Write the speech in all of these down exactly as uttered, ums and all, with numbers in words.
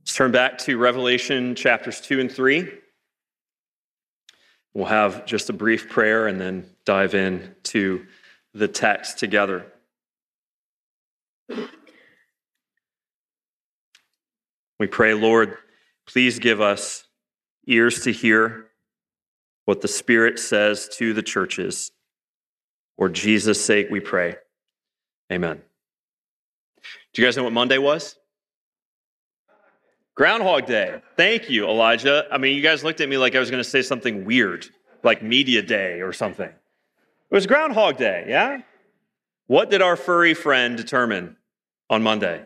Let's turn back to Revelation chapters two and three. We'll have just a brief prayer and then dive in to the text together. We pray, Lord, please give us ears to hear what the Spirit says to the churches. For Jesus' sake, we pray. Amen. Do you guys know what Monday was? Groundhog Day. Thank you, Elijah. I mean, you guys looked at me like I was going to say something weird, like Media Day or something. It was Groundhog Day, yeah? What did our furry friend determine on Monday?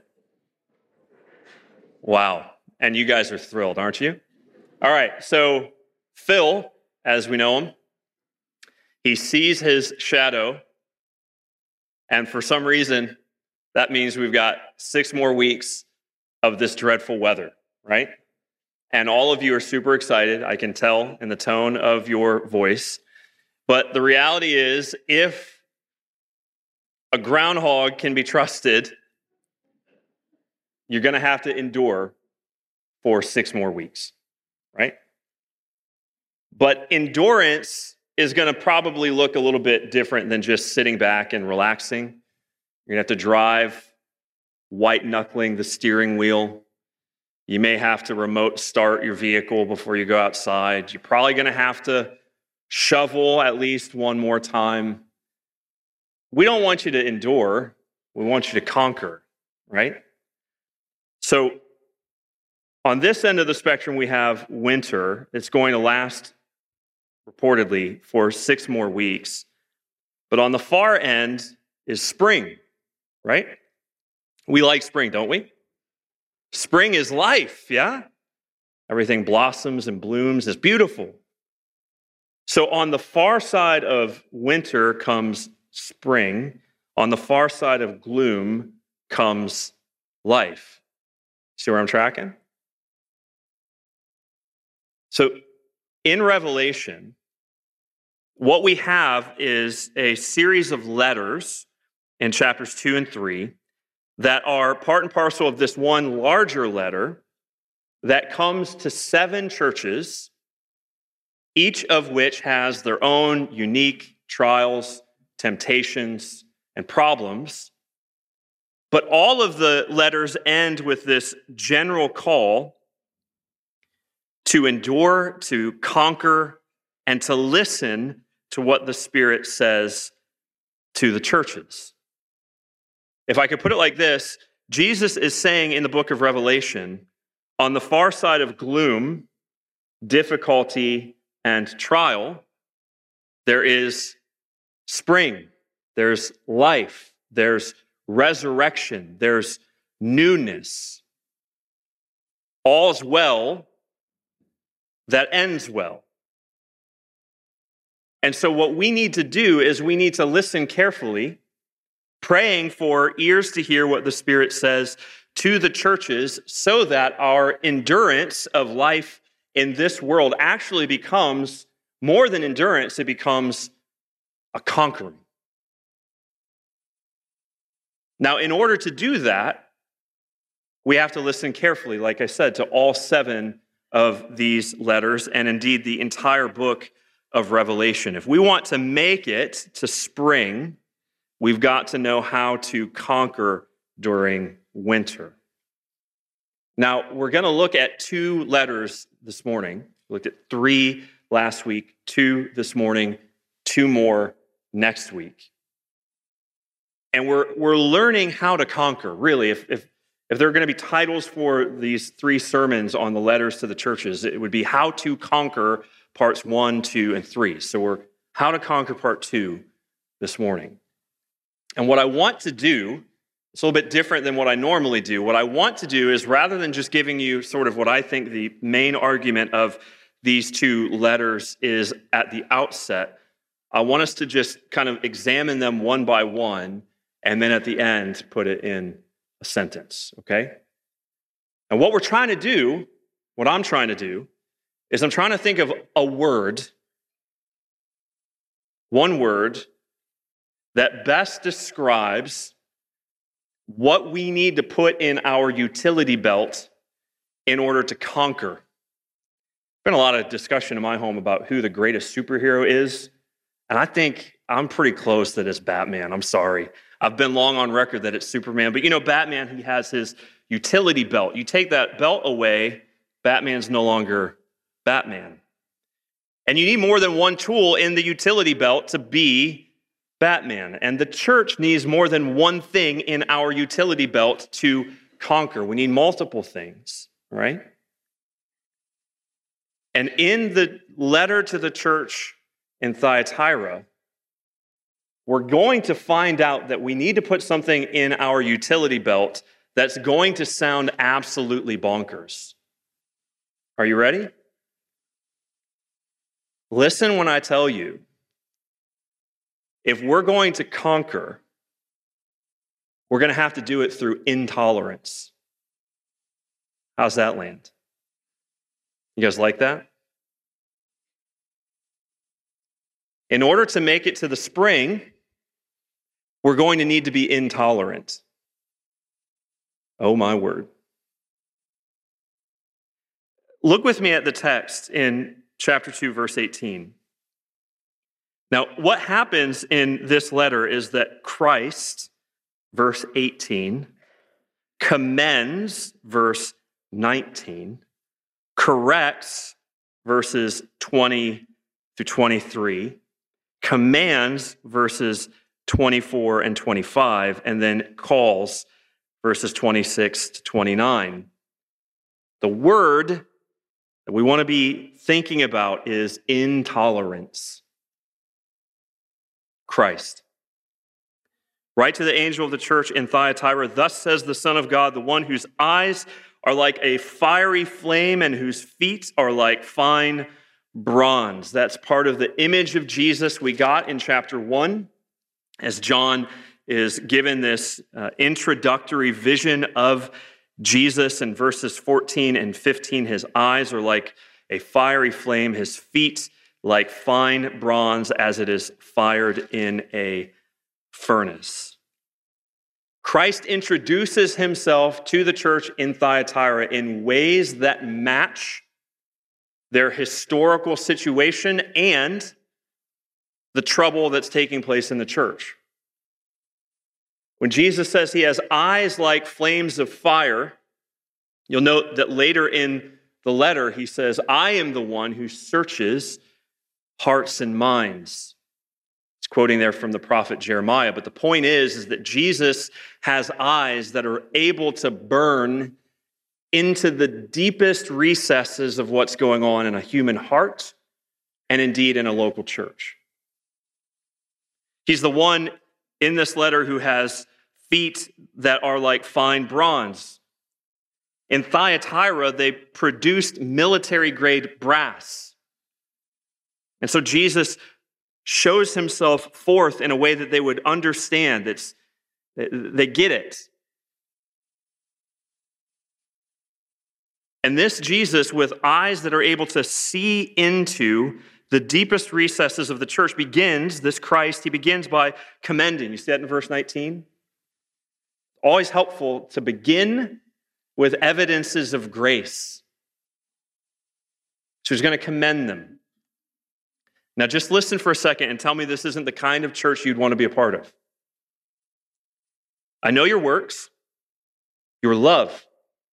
Wow. And you guys are thrilled, aren't you? All right, so Phil, as we know him, he sees his shadow, and for some reason, that means we've got six more weeks of this dreadful weather, right? And all of you are super excited, I can tell in the tone of your voice. But the reality is, if a groundhog can be trusted, you're going to have to endure for six more weeks, right? But endurance is going to probably look a little bit different than just sitting back and relaxing. You're going to have to drive, white-knuckling the steering wheel. You may have to remote start your vehicle before you go outside. You're probably going to have to shovel at least one more time. We don't want you to endure. We want you to conquer, right? So on this end of the spectrum, we have winter. It's going to last, reportedly, for six more weeks. But on the far end is spring, right? We like spring, don't we? Spring is life, yeah? Everything blossoms and blooms. It's beautiful. So on the far side of winter comes spring. On the far side of gloom comes life. See where I'm tracking? So in Revelation, what we have is a series of letters in chapters two and three that are part and parcel of this one larger letter that comes to seven churches, each of which has their own unique trials, temptations, and problems. But all of the letters end with this general call to endure, to conquer, and to listen to what the Spirit says to the churches. If I could put it like this, Jesus is saying in the book of Revelation, on the far side of gloom, difficulty, and trial, there is spring, there's life, there's resurrection, there's newness. All's well that ends well. And so what we need to do is we need to listen carefully, praying for ears to hear what the Spirit says to the churches so that our endurance of life in this world actually becomes more than endurance, it becomes a conquering. Now, in order to do that, we have to listen carefully, like I said, to all seven of these letters, and indeed the entire book of Revelation. If we want to make it to spring, we've got to know how to conquer during winter. Now, we're going to look at two letters this morning. We looked at three last week, two this morning, two more next week. And we're we're learning how to conquer, really. If, if, if there are going to be titles for these three sermons on the letters to the churches, it would be How to Conquer parts one, two, and three. So we're How to Conquer part two this morning. And what I want to do, it's a little bit different than what I normally do. What I want to do is, rather than just giving you sort of what I think the main argument of these two letters is at the outset, I want us to just kind of examine them one by one, and then at the end, put it in a sentence, okay? And what we're trying to do, what I'm trying to do, is I'm trying to think of a word, one word, that best describes what we need to put in our utility belt in order to conquer. There's been a lot of discussion in my home about who the greatest superhero is, and I think I'm pretty close that it's Batman. I'm sorry. I've been long on record that it's Superman, but you know, Batman, he has his utility belt. You take that belt away, Batman's no longer Batman. And you need more than one tool in the utility belt to be Batman. And the church needs more than one thing in our utility belt to conquer. We need multiple things, right? And in the letter to the church in Thyatira, we're going to find out that we need to put something in our utility belt that's going to sound absolutely bonkers. Are you ready? Listen when I tell you, if we're going to conquer, we're going to have to do it through intolerance. How's that land? You guys like that? In order to make it to the spring, we're going to need to be intolerant. Oh, my word. Look with me at the text in chapter two, verse eighteen. Now, what happens in this letter is that Christ, verse eighteen, commends, verse nineteen, corrects, verses twenty to twenty-three, commands, verses twenty-four and twenty-five, and then calls, verses twenty-six to twenty-nine. The word that we want to be thinking about is intolerance. Christ. Write to the angel of the church in Thyatira, thus says the Son of God, the one whose eyes are like a fiery flame and whose feet are like fine bronze. That's part of the image of Jesus we got in chapter one, as John is given this uh, introductory vision of Jesus in verses fourteen and fifteen. His eyes are like a fiery flame, his feet like fine bronze as it is fired in a furnace. Christ introduces himself to the church in Thyatira in ways that match their historical situation and the trouble that's taking place in the church. When Jesus says he has eyes like flames of fire, you'll note that later in the letter he says, I am the one who searches hearts and minds. It's quoting there from the prophet Jeremiah. But the point is, is that Jesus has eyes that are able to burn into the deepest recesses of what's going on in a human heart and indeed in a local church. He's the one in this letter who has feet that are like fine bronze. In Thyatira, they produced military-grade brass. And so Jesus shows himself forth in a way that they would understand. It's, they get it. And this Jesus, with eyes that are able to see into the deepest recesses of the church, begins, this Christ, he begins by commending. You see that in verse nineteen? Always helpful to begin with evidences of grace. So he's going to commend them. Now just listen for a second and tell me this isn't the kind of church you'd want to be a part of. I know your works, your love,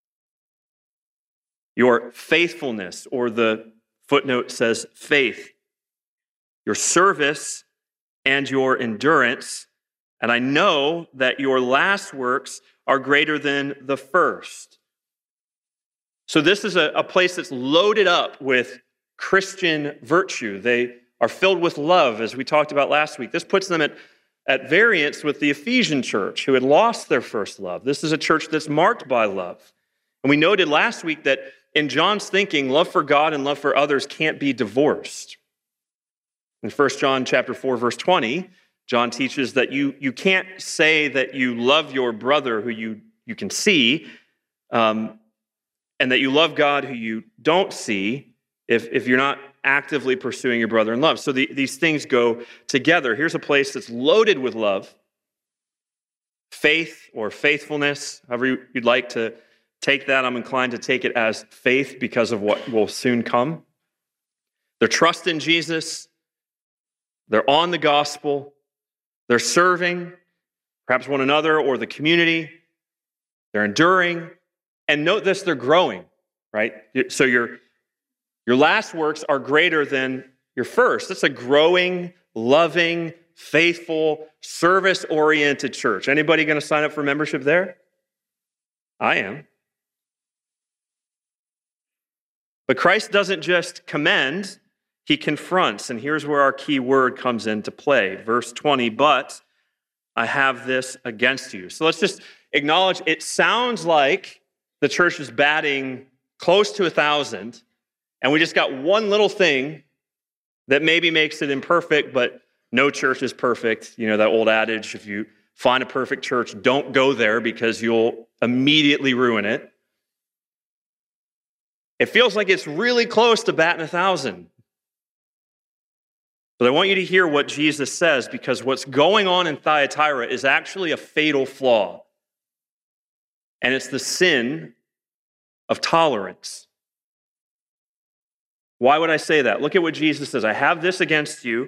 your faithfulness, or the footnote says faith, your service, and your endurance. And I know that your last works are greater than the first. So this is a, a place that's loaded up with Christian virtue. They are filled with love, as we talked about last week. This puts them at, at variance with the Ephesian church, who had lost their first love. This is a church that's marked by love. And we noted last week that in John's thinking, love for God and love for others can't be divorced. In First John chapter four, verse twenty, John teaches that you, you can't say that you love your brother who you, you can see, um, and that you love God who you don't see if, if you're not actively pursuing your brother in love. So the, these things go together. Here's a place that's loaded with love, faith or faithfulness, however you'd like to take that, I'm inclined to take it as faith because of what will soon come. They're trusting Jesus. They're on the gospel. They're serving, perhaps one another or the community. They're enduring. And note this, they're growing, right? So your, your last works are greater than your first. It's a growing, loving, faithful, service-oriented church. Anybody going to sign up for membership there? I am. But Christ doesn't just commend, he confronts. And here's where our key word comes into play. Verse twenty, but I have this against you. So let's just acknowledge it sounds like the church is batting close to a thousand, and we just got one little thing that maybe makes it imperfect, but no church is perfect. You know, that old adage, if you find a perfect church, don't go there because you'll immediately ruin it. It feels like it's really close to batting a thousand. But I want you to hear what Jesus says, because what's going on in Thyatira is actually a fatal flaw. And it's the sin of tolerance. Why would I say that? Look at what Jesus says. I have this against you.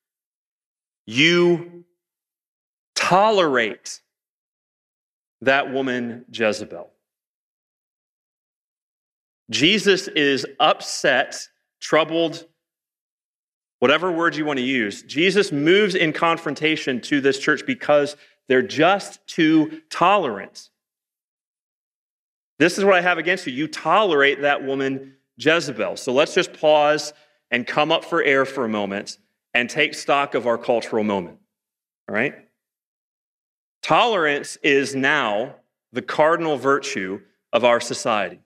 You tolerate that woman Jezebel. Jesus is upset, troubled, whatever word you want to use. Jesus moves in confrontation to this church because they're just too tolerant. This is what I have against you. You tolerate that woman Jezebel. So let's just pause and come up for air for a moment and take stock of our cultural moment. All right? Tolerance is now the cardinal virtue of our society.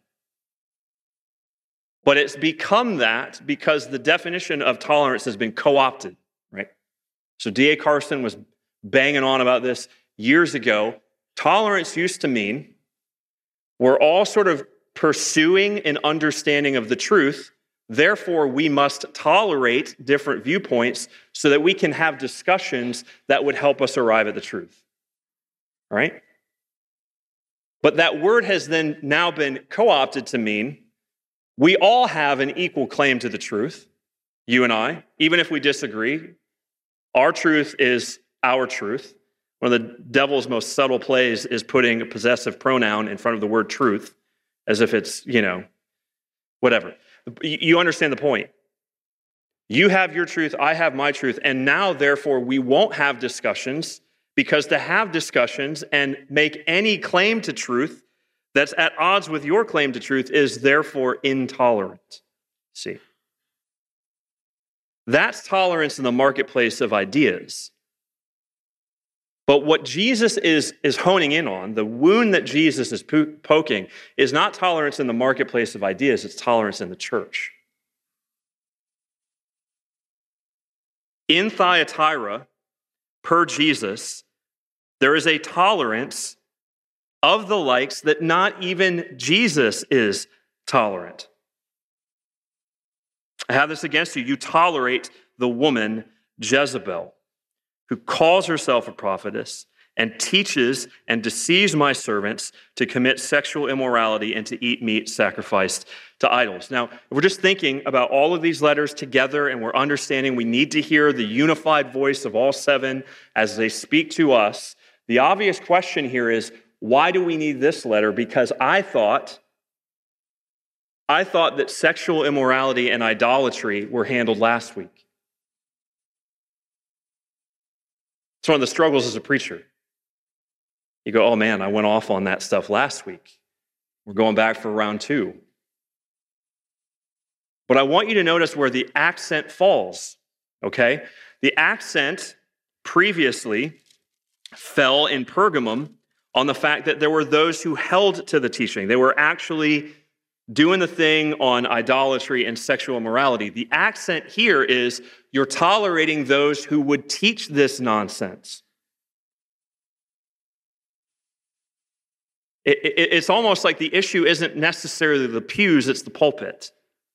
But it's become that because the definition of tolerance has been co-opted, right? So D A Carson was banging on about this years ago. Tolerance used to mean we're all sort of pursuing an understanding of the truth. Therefore, we must tolerate different viewpoints so that we can have discussions that would help us arrive at the truth. All right? But that word has then now been co-opted to mean we all have an equal claim to the truth, you and I, even if we disagree. Our truth is our truth. One of the devil's most subtle plays is putting a possessive pronoun in front of the word truth, as if it's, you know, whatever. You understand the point. You have your truth, I have my truth, and now, therefore, we won't have discussions, because to have discussions and make any claim to truth that's at odds with your claim to truth is therefore intolerant. See? That's tolerance in the marketplace of ideas. But what Jesus is, is honing in on, the wound that Jesus is po- poking, is not tolerance in the marketplace of ideas, it's tolerance in the church. In Thyatira, per Jesus, there is a tolerance of the likes that not even Jesus is tolerant. I have this against you. You tolerate the woman Jezebel, who calls herself a prophetess and teaches and deceives my servants to commit sexual immorality and to eat meat sacrificed to idols. Now, if we're just thinking about all of these letters together and we're understanding we need to hear the unified voice of all seven as they speak to us, the obvious question here is, why do we need this letter? Because I thought, I thought that sexual immorality and idolatry were handled last week. It's one of the struggles as a preacher. You go, oh man, I went off on that stuff last week. We're going back for round two. But I want you to notice where the accent falls, okay? The accent previously fell in Pergamum on the fact that there were those who held to the teaching. They were actually doing the thing on idolatry and sexual immorality. The accent here is you're tolerating those who would teach this nonsense. It, it, it's almost like the issue isn't necessarily the pews, it's the pulpit.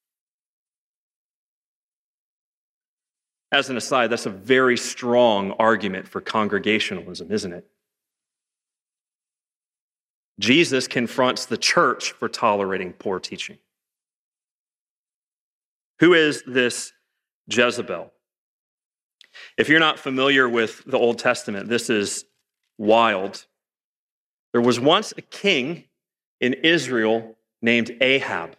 As an aside, that's a very strong argument for congregationalism, isn't it? Jesus confronts the church for tolerating poor teaching. Who is this Jezebel? If you're not familiar with the Old Testament, this is wild. There was once a king in Israel named Ahab.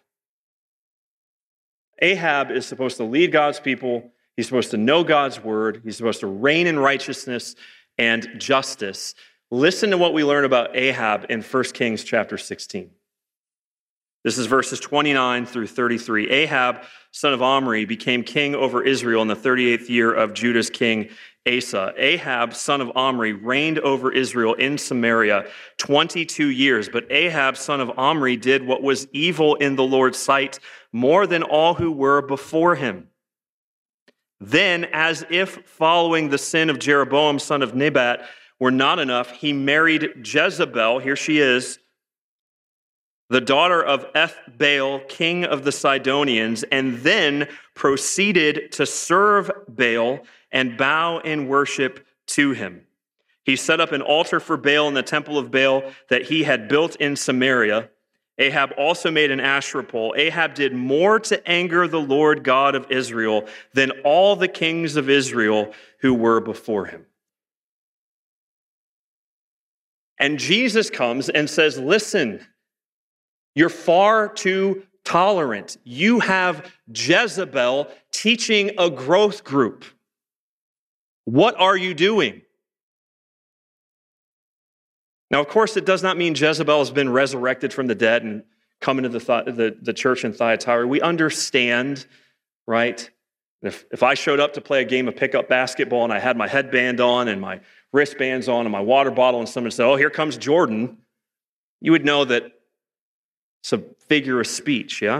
Ahab is supposed to lead God's people. He's supposed to know God's word. He's supposed to reign in righteousness and justice. Listen to what we learn about Ahab in First Kings chapter sixteen. This is verses twenty-nine through thirty-three. Ahab, son of Omri, became king over Israel in the thirty-eighth year of Judah's king Asa. Ahab, son of Omri, reigned over Israel in Samaria twenty-two years. But Ahab, son of Omri, did what was evil in the Lord's sight more than all who were before him. Then, as if following the sin of Jeroboam, son of Nebat, were not enough, he married Jezebel, here she is, the daughter of Ethbaal, king of the Sidonians, and then proceeded to serve Baal and bow in worship to him. He set up an altar for Baal in the temple of Baal that he had built in Samaria. Ahab also made an Asherah pole. Ahab did more to anger the Lord God of Israel than all the kings of Israel who were before him. And Jesus comes and says, listen, you're far too tolerant. You have Jezebel teaching a growth group. What are you doing? Now, of course, it does not mean Jezebel has been resurrected from the dead and come into the, th- the, the church in Thyatira. We understand, right? If, if I showed up to play a game of pickup basketball and I had my headband on and my wristbands on and my water bottle and someone said, oh, here comes Jordan, you would know that it's a figure of speech, yeah?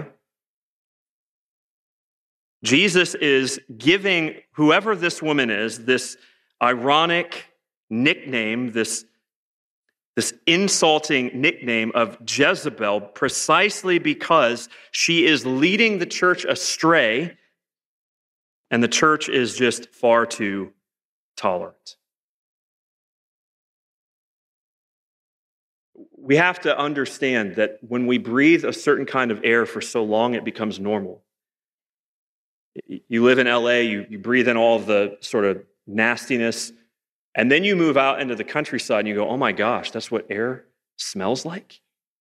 Jesus is giving whoever this woman is this ironic nickname, this, this insulting nickname of Jezebel, precisely because she is leading the church astray, and the church is just far too tolerant. We have to understand that when we breathe a certain kind of air for so long, it becomes normal. You live in L A, you, you breathe in all of the sort of nastiness, and then you move out into the countryside and you go, oh my gosh, that's what air smells like?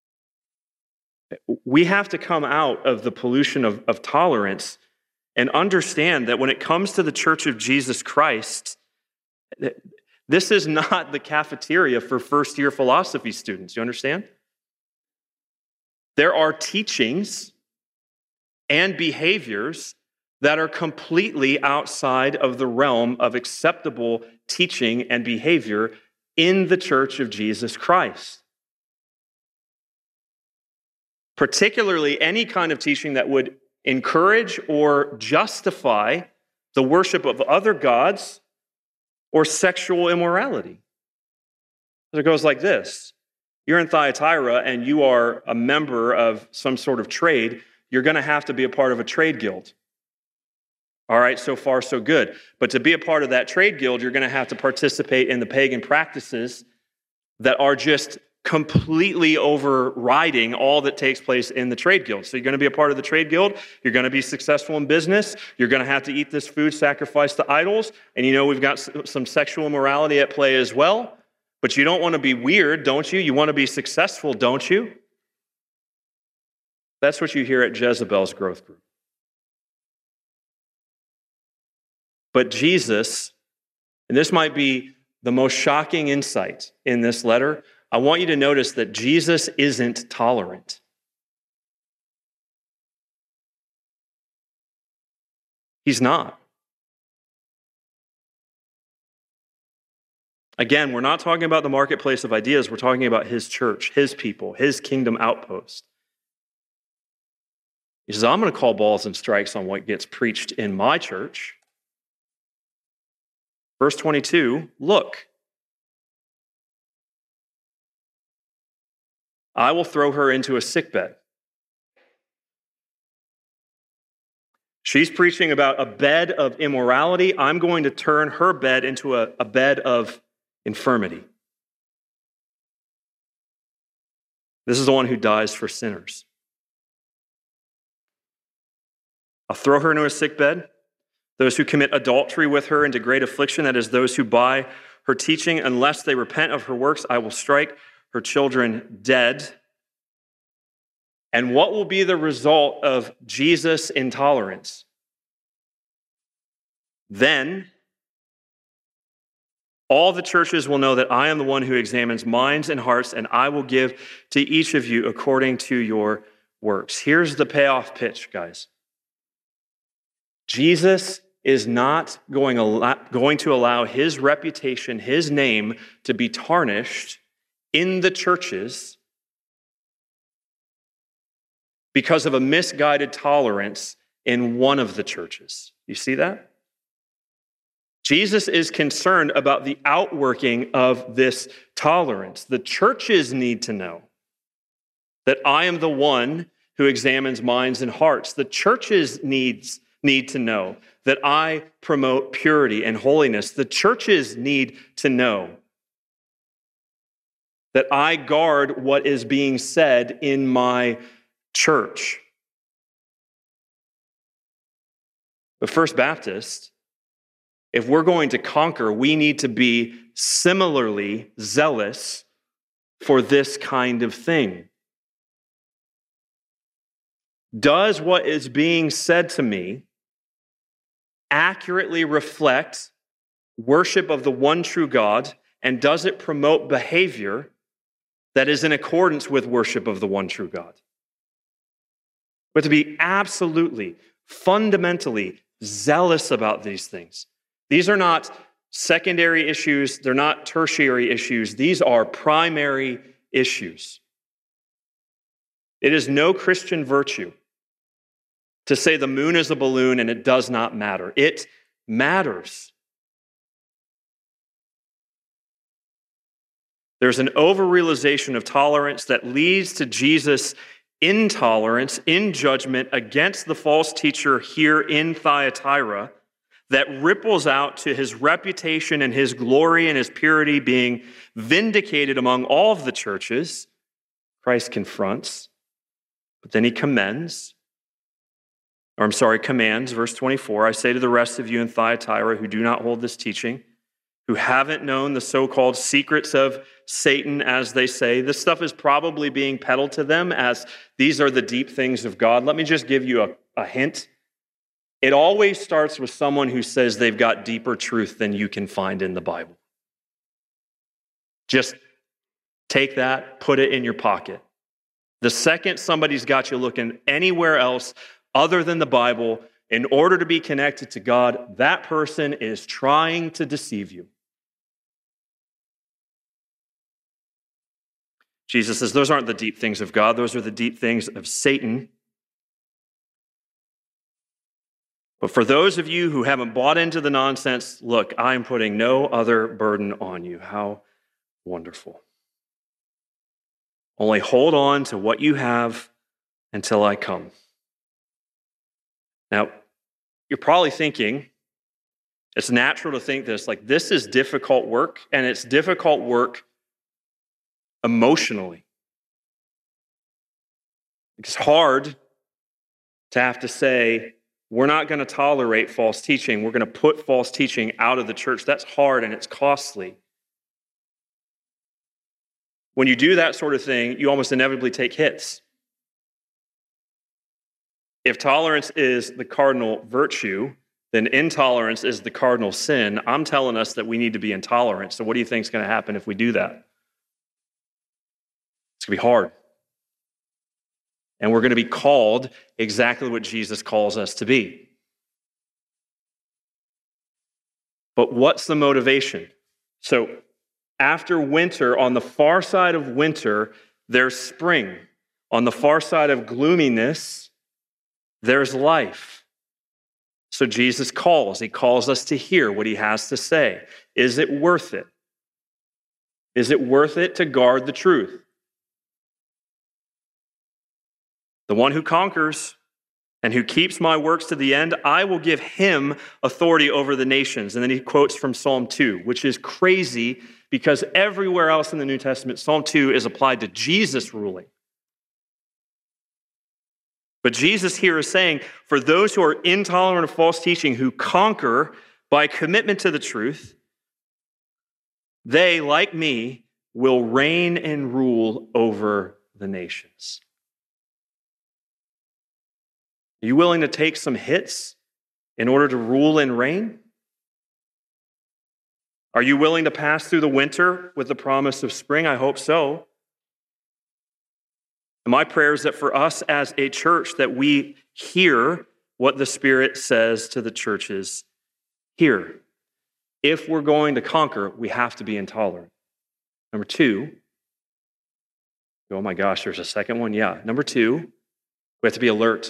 We have to come out of the pollution of, of tolerance and understand that when it comes to the Church of Jesus Christ, this is not the cafeteria for first-year philosophy students. You understand? There are teachings and behaviors that are completely outside of the realm of acceptable teaching and behavior in the Church of Jesus Christ. Particularly any kind of teaching that would encourage or justify the worship of other gods or sexual immorality. It goes like this. You're in Thyatira and you are a member of some sort of trade, you're going to have to be a part of a trade guild. All right, so far so good. But to be a part of that trade guild, you're going to have to participate in the pagan practices that are just completely overriding all that takes place in the trade guild. So you're going to be a part of the trade guild, you're going to be successful in business, you're going to have to eat this food sacrificed to idols, and you know we've got some sexual immorality at play as well, but you don't want to be weird, don't you? You want to be successful, don't you? That's what you hear at Jezebel's growth group. But Jesus, and this might be the most shocking insight in this letter, I want you to notice that Jesus isn't tolerant. He's not. Again, we're not talking about the marketplace of ideas. We're talking about his church, his people, his kingdom outpost. He says, I'm going to call balls and strikes on what gets preached in my church. Verse twenty-two, look, I will throw her into a sickbed. She's preaching about a bed of immorality. I'm going to turn her bed into a, a bed of infirmity. This is the one who dies for sinners. I'll throw her into a sick bed. Those who commit adultery with her into great affliction, that is, those who buy her teaching, unless they repent of her works, I will strike her children dead. And what will be the result of Jesus' intolerance? Then all the churches will know that I am the one who examines minds and hearts, and I will give to each of you according to your works. Here's the payoff pitch, guys. Jesus is not going, going to allow his reputation, his name, to be tarnished in the churches because of a misguided tolerance in one of the churches. You see that? Jesus is concerned about the outworking of this tolerance. The churches need to know that I am the one who examines minds and hearts. The churches needs, need to know that I promote purity and holiness. The churches need to know that I guard what is being said in my church. But First Baptist, if we're going to conquer, we need to be similarly zealous for this kind of thing. Does what is being said to me accurately reflect worship of the one true God, and does it promote behavior that is in accordance with worship of the one true God? But to be absolutely, fundamentally zealous about these things. These are not secondary issues. They're not tertiary issues. These are primary issues. It is no Christian virtue to say the moon is a balloon and it does not matter. It matters. There's an overrealization of tolerance that leads to Jesus' intolerance in judgment against the false teacher here in Thyatira, that ripples out to his reputation and his glory and his purity being vindicated among all of the churches. Christ confronts, but then he commends, or I'm sorry, commands, verse twenty-four, I say to the rest of you in Thyatira who do not hold this teaching, who haven't known the so-called secrets of Satan, as they say. This stuff is probably being peddled to them as these are the deep things of God. Let me just give you a, a hint. It always starts with someone who says they've got deeper truth than you can find in the Bible. Just take that, put it in your pocket. The second somebody's got you looking anywhere else other than the Bible in order to be connected to God, that person is trying to deceive you. Jesus says, those aren't the deep things of God. Those are the deep things of Satan. But for those of you who haven't bought into the nonsense, look, I'm putting no other burden on you. How wonderful. Only hold on to what you have until I come. Now, you're probably thinking, it's natural to think this, like this is difficult work, and it's difficult work emotionally. It's hard to have to say, we're not going to tolerate false teaching. We're going to put false teaching out of the church. That's hard and it's costly. When you do that sort of thing, you almost inevitably take hits. If tolerance is the cardinal virtue, then intolerance is the cardinal sin. I'm telling us that we need to be intolerant. So what do you think is going to happen if we do that? It's going to be hard. And we're going to be called exactly what Jesus calls us to be. But what's the motivation? So after winter, on the far side of winter, there's spring. On the far side of gloominess, there's life. So Jesus calls. He calls us to hear what he has to say. Is it worth it? Is it worth it to guard the truth? The one who conquers and who keeps my works to the end, I will give him authority over the nations. And then he quotes from Psalm two, which is crazy because everywhere else in the New Testament, Psalm two is applied to Jesus ruling. But Jesus here is saying, for those who are intolerant of false teaching, who conquer by commitment to the truth, they, like me, will reign and rule over the nations. Are you willing to take some hits in order to rule and reign? Are you willing to pass through the winter with the promise of spring? I hope so. And my prayer is that for us as a church, that we hear what the Spirit says to the churches here. If we're going to conquer, we have to be intolerant. Number two, oh my gosh, there's a second one? Yeah. Number two, we have to be alert.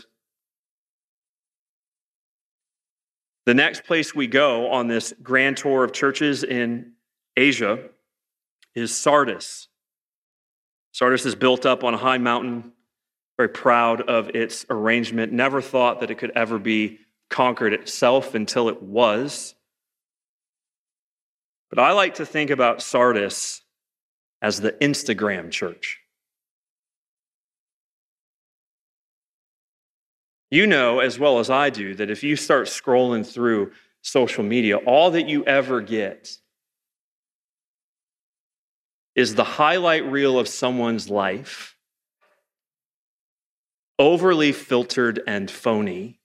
The next place we go on this grand tour of churches in Asia is Sardis. Sardis is built up on a high mountain, very proud of its arrangement, never thought that it could ever be conquered itself until it was. But I like to think about Sardis as the Instagram church. You know as well as I do that if you start scrolling through social media, all that you ever get is the highlight reel of someone's life, overly filtered and phony,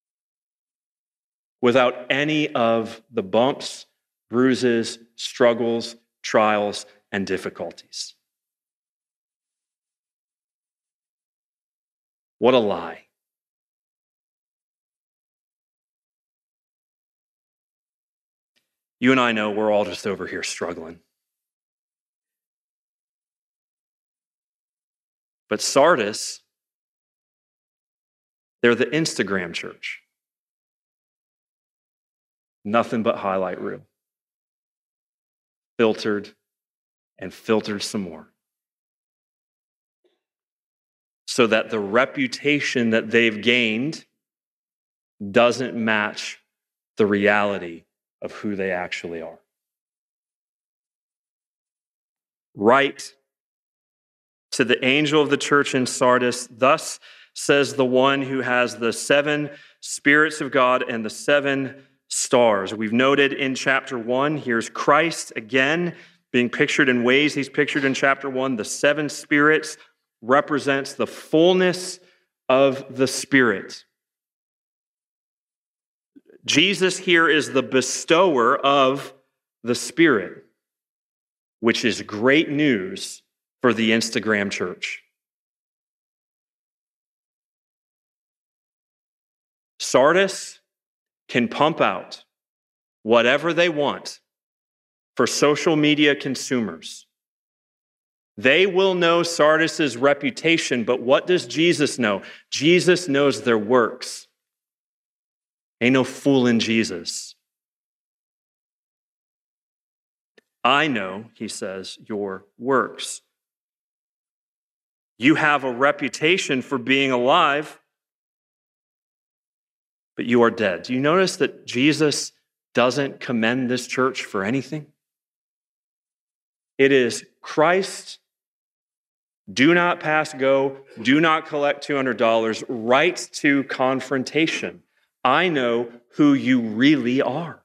without any of the bumps, bruises, struggles, trials, and difficulties. What a lie. You and I know we're all just over here struggling. But Sardis, they're the Instagram church. Nothing but highlight reel. Filtered and filtered some more. So that the reputation that they've gained doesn't match the reality of who they actually are. Write to the angel of the church in Sardis, thus says the one who has the seven spirits of God and the seven stars. We've noted in chapter one, here's Christ again being pictured in ways he's pictured in chapter one. The seven spirits represents the fullness of the Spirit. Jesus here is the bestower of the Spirit, which is great news for the Instagram church. Sardis can pump out whatever they want for social media consumers. They will know Sardis's reputation, but what does Jesus know? Jesus knows their works. Ain't no fooling Jesus. I know, he says, your works. You have a reputation for being alive, but you are dead. Do you notice that Jesus doesn't commend this church for anything? It is Christ, do not pass go, do not collect two hundred dollars, right to confrontation. I know who you really are.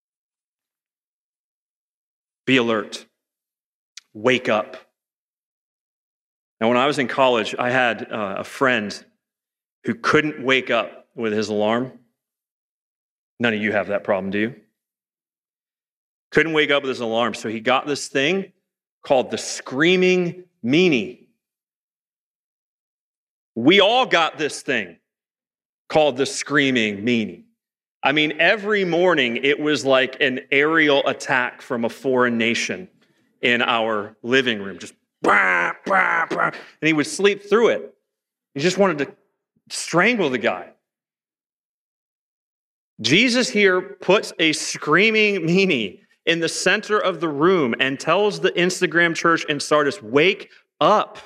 Be alert. Wake up. Now, when I was in college, I had uh, a friend who couldn't wake up with his alarm. None of you have that problem, do you? Couldn't wake up with his alarm, so he got this thing called the Screaming Meanie. We all got this thing called the Screaming Meanie. I mean, every morning it was like an aerial attack from a foreign nation in our living room, just bah, bah, bah, and he would sleep through it. He just wanted to strangle the guy. Jesus here puts a Screaming Meanie in the center of the room and tells the Instagram church in Sardis, wake up.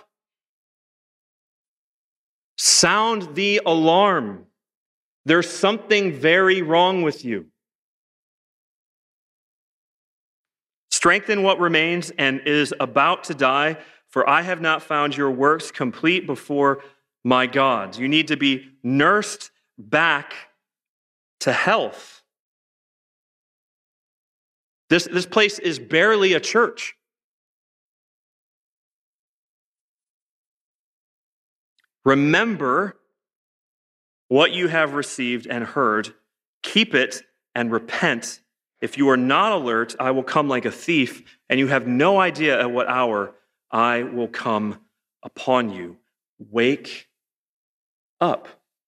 Sound the alarm. There's something very wrong with you. Strengthen what remains and is about to die, for I have not found your works complete before my God. You need to be nursed back to health. This, this place is barely a church. Remember what you have received and heard. Keep it and repent. If you are not alert, I will come like a thief, and you have no idea at what hour I will come upon you. Wake up.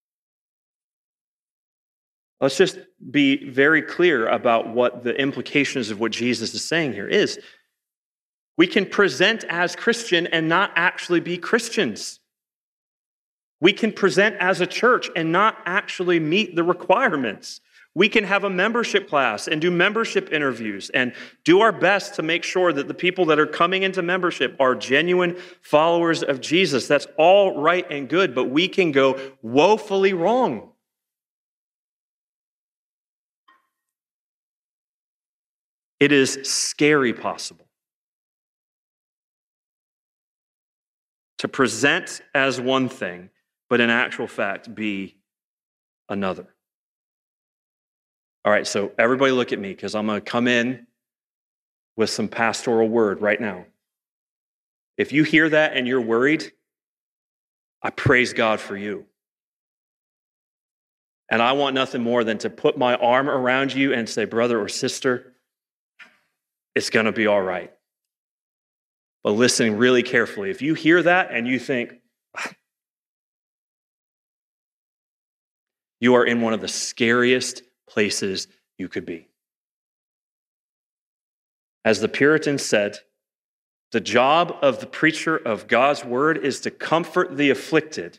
Let's just be very clear about what the implications of what Jesus is saying here is. We can present as Christian and not actually be Christians. We can present as a church and not actually meet the requirements. We can have a membership class and do membership interviews and do our best to make sure that the people that are coming into membership are genuine followers of Jesus. That's all right and good, but we can go woefully wrong. It is scary possible to present as one thing, but in actual fact be another. All right, so everybody look at me, because I'm going to come in with some pastoral word right now. If you hear that and you're worried, I praise God for you. And I want nothing more than to put my arm around you and say, brother or sister, it's going to be all right. But listen really carefully. If you hear that and you think, you are in one of the scariest places you could be. As the Puritans said, the job of the preacher of God's word is to comfort the afflicted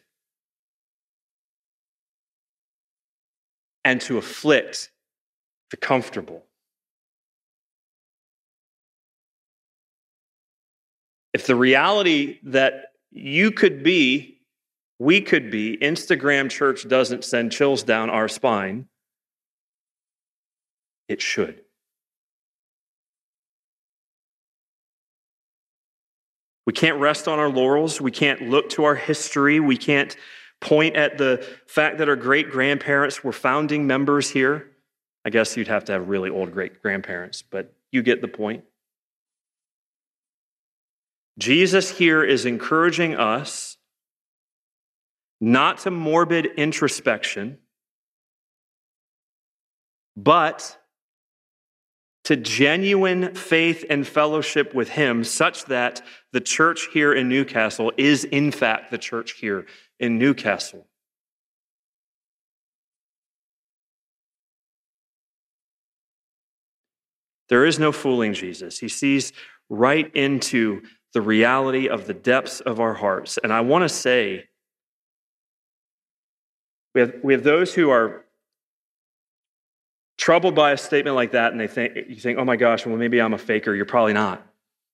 and to afflict the comfortable. If the reality that you could be, we could be, Instagram church doesn't send chills down our spine, it should. We can't rest on our laurels. We can't look to our history. We can't point at the fact that our great-grandparents were founding members here. I guess you'd have to have really old great-grandparents, but you get the point. Jesus here is encouraging us not to morbid introspection, but to genuine faith and fellowship with him, such that the church here in Newcastle is in fact the church here in Newcastle. There is no fooling Jesus. He sees right into the reality of the depths of our hearts. And I want to say, we have, we have those who are troubled by a statement like that, and they think, you think, oh my gosh, well, maybe I'm a faker. You're probably not.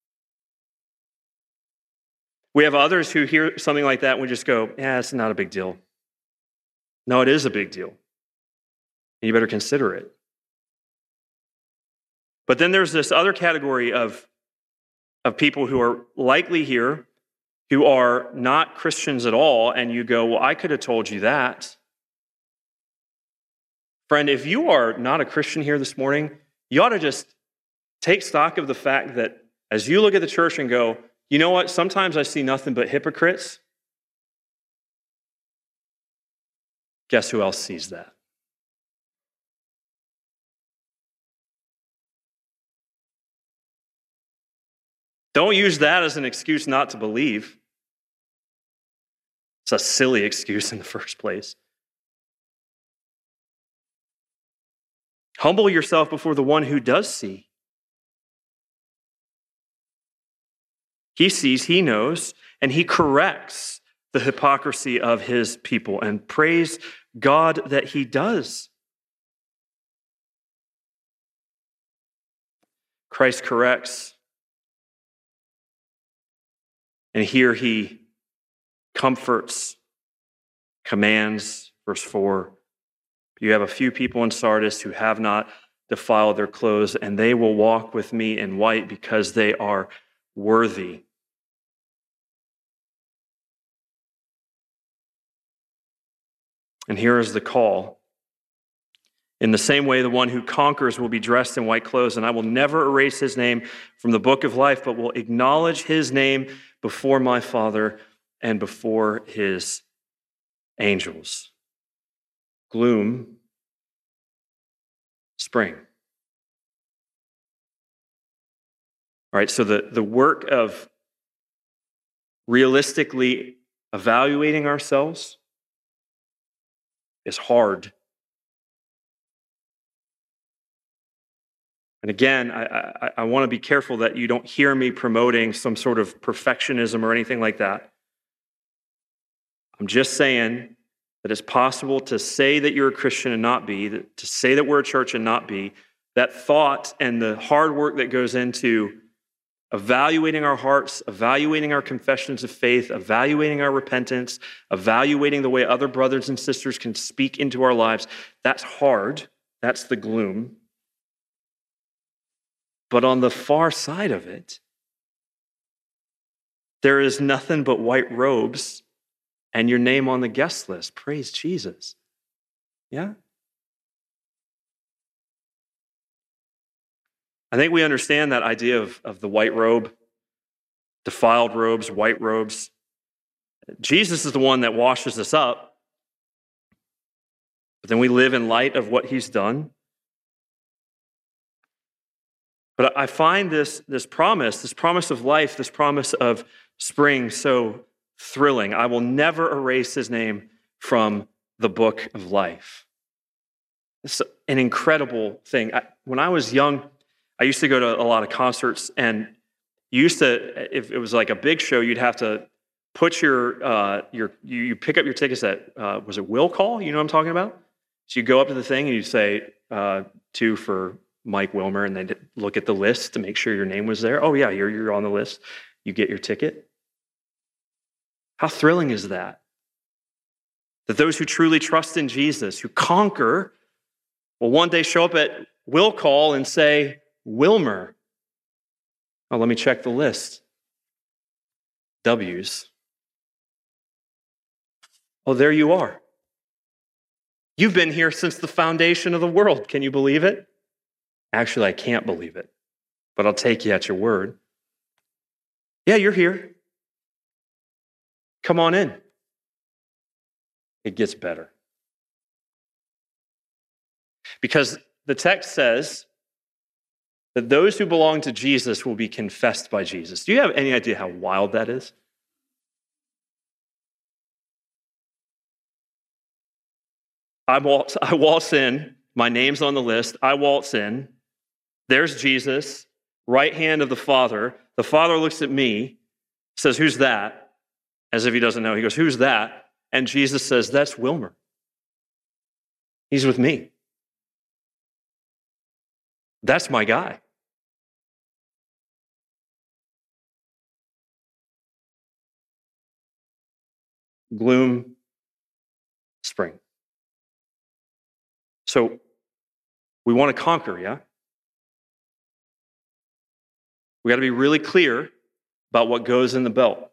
We have others who hear something like that and we just go, yeah, it's not a big deal. No, it is a big deal. And you better consider it. But then there's this other category of, of people who are likely here, who are not Christians at all, and you go, well, I could have told you that. Friend, if you are not a Christian here this morning, you ought to just take stock of the fact that as you look at the church and go, you know what, sometimes I see nothing but hypocrites. Guess who else sees that? Don't use that as an excuse not to believe. It's a silly excuse in the first place. Humble yourself before the one who does see. He sees, he knows, and he corrects the hypocrisy of his people. And praise God that he does. Christ corrects. And here he comforts, commands, verse four. You have a few people in Sardis who have not defiled their clothes, and they will walk with me in white because they are worthy. And here is the call. In the same way, the one who conquers will be dressed in white clothes, and I will never erase his name from the book of life, but will acknowledge his name before my Father and before his angels. Gloom, spring. All right, so the, the work of realistically evaluating ourselves is hard. And again, I, I, I want to be careful that you don't hear me promoting some sort of perfectionism or anything like that. I'm just saying that it's possible to say that you're a Christian and not be, that, to say that we're a church and not be. That thought and the hard work that goes into evaluating our hearts, evaluating our confessions of faith, evaluating our repentance, evaluating the way other brothers and sisters can speak into our lives, that's hard. That's the gloom. But on the far side of it, there is nothing but white robes and your name on the guest list. Praise Jesus. Yeah? I think we understand that idea of, of the white robe, defiled robes, white robes. Jesus is the one that washes us up, but then we live in light of what he's done. But I find this, this promise, this promise of life, this promise of spring so thrilling. I will never erase his name from the book of life. It's an incredible thing. I, when I was young, I used to go to a lot of concerts, and you used to, if it was like a big show, you'd have to put your, uh, your you, you pick up your tickets at, uh, was it will call? You know what I'm talking about? So you go up to the thing and you say, uh, two for Mike Wilmer, and they look at the list to make sure your name was there. Oh yeah, you're, you're on the list. You get your ticket. How thrilling is that? That those who truly trust in Jesus, who conquer, will one day show up at will call and say, Wilmer. Oh, let me check the list. W's. Oh, there you are. You've been here since the foundation of the world. Can you believe it? Actually, I can't believe it, but I'll take you at your word. Yeah, you're here. Come on in. It gets better. Because the text says that those who belong to Jesus will be confessed by Jesus. Do you have any idea how wild that is? I waltz, I waltz in, my name's on the list, I waltz in, there's Jesus, right hand of the Father. The Father looks at me, says, who's that? As if he doesn't know. He goes, who's that? And Jesus says, that's Wilmer. He's with me. That's my guy. Gloom, spring. So we want to conquer, yeah? We got to be really clear about what goes in the belt.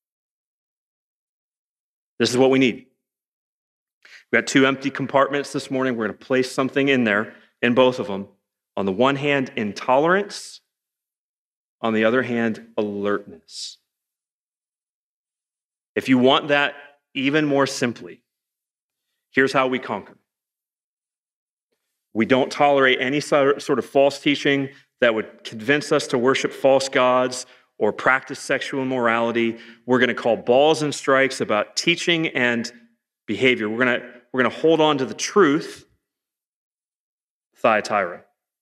This is what we need. We got two empty compartments this morning. We're going to place something in there, in both of them. On the one hand, intolerance. On the other hand, alertness. If you want that even more simply, here's how we conquer. We don't tolerate any sort of false teaching that would convince us to worship false gods or practice sexual immorality. We're going to call balls and strikes about teaching and behavior. We're going to, we're going to hold on to the truth, Thyatira.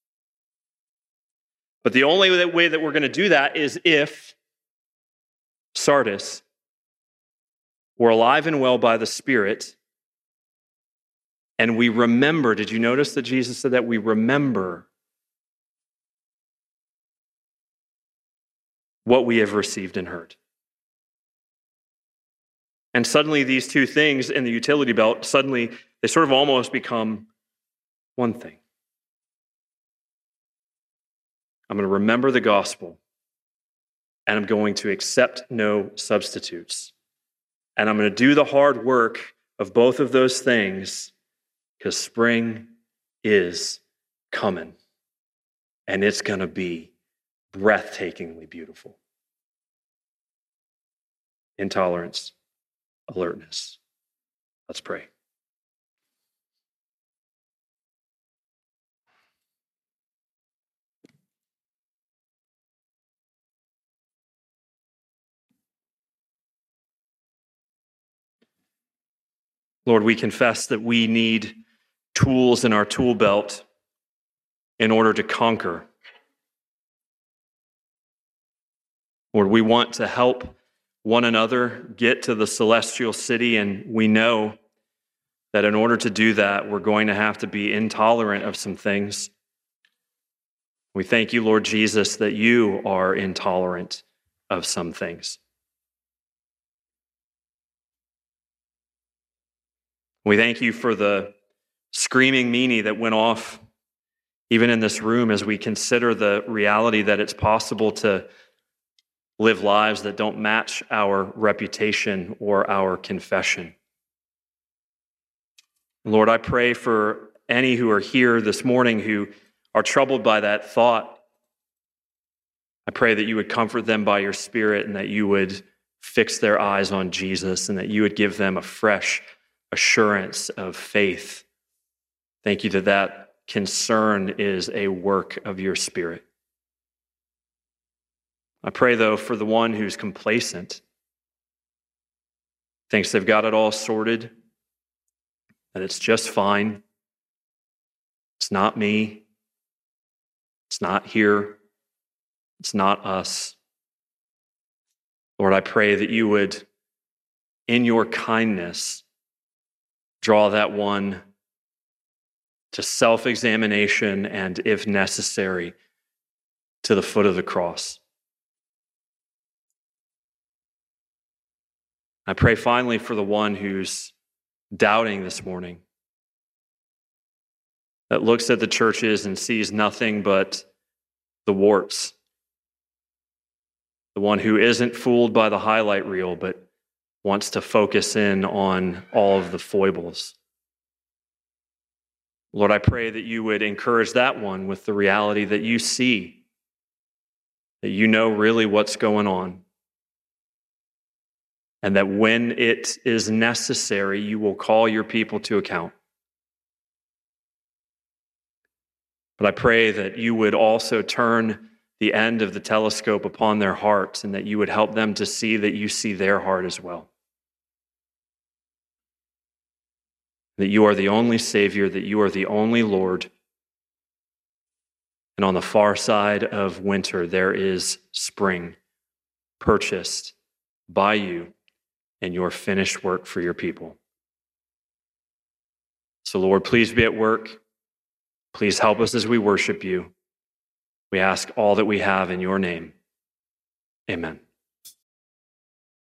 But the only way that we're going to do that is if Sardis were alive and well by the Spirit, and we remember. Did you notice that Jesus said that? We remember what we have received and heard. And suddenly these two things in the utility belt, suddenly they sort of almost become one thing. I'm going to remember the gospel, and I'm going to accept no substitutes. And I'm going to do the hard work of both of those things, because spring is coming, and it's going to be breathtakingly beautiful. Intolerance, alertness. Let's pray. Lord, we confess that we need tools in our tool belt in order to conquer. Lord, we want to help one another get to the celestial city, and we know that in order to do that, we're going to have to be intolerant of some things. We thank you, Lord Jesus, that you are intolerant of some things. We thank you for the screaming meanie that went off even in this room as we consider the reality that it's possible to live lives that don't match our reputation or our confession. Lord, I pray for any who are here this morning who are troubled by that thought. I pray that you would comfort them by your Spirit and that you would fix their eyes on Jesus and that you would give them a fresh assurance of faith. Thank you that that concern is a work of your Spirit. I pray, though, for the one who's complacent, thinks they've got it all sorted, that it's just fine. It's not me. It's not here. It's not us. Lord, I pray that you would, in your kindness, draw that one to self-examination and, if necessary, to the foot of the cross. I pray finally for the one who's doubting this morning, that looks at the churches and sees nothing but the warts. The one who isn't fooled by the highlight reel, but wants to focus in on all of the foibles. Lord, I pray that you would encourage that one with the reality that you see, that you know really what's going on, and that when it is necessary, you will call your people to account. But I pray that you would also turn the end of the telescope upon their hearts and that you would help them to see that you see their heart as well. That you are the only Savior, that you are the only Lord. And on the far side of winter, there is spring, purchased by you and your finished work for your people. So, Lord, please be at work. Please help us as we worship you. We ask all that we have in your name. Amen.